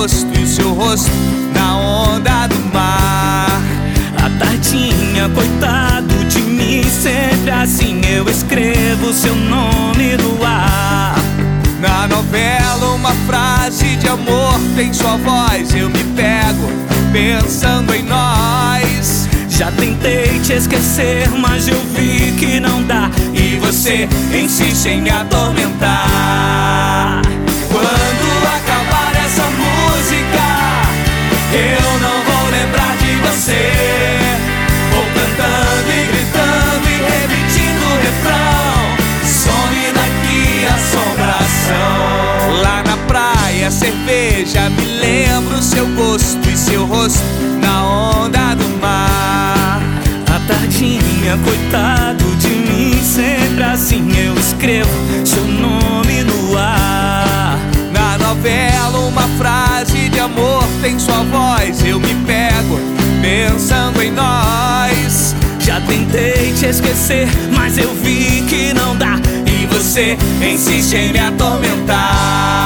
gosto e o seu rosto na onda do mar. A tardinha, coitado de mim, sempre assim eu escrevo seu nome no ar. Na novela uma frase de amor tem sua voz, eu me pego pensando em nós. Já tentei te esquecer, mas eu vi que não dá, e você insiste em me atormentar. Quando acabar essa música, eu não vou lembrar de você. Vou cantando e gritando e repetindo o refrão. Some daqui, assombração. Lá na praia, cerveja, me lembro seu gosto e seu rosto na onda do mar. A tardinha, coitado de mim, sempre assim eu escrevo seu nome no ar. Na novela uma frase de amor tem sua voz, eu me pego pensando em nós. Já tentei te esquecer, mas eu vi que não dá, e você insiste em me atormentar.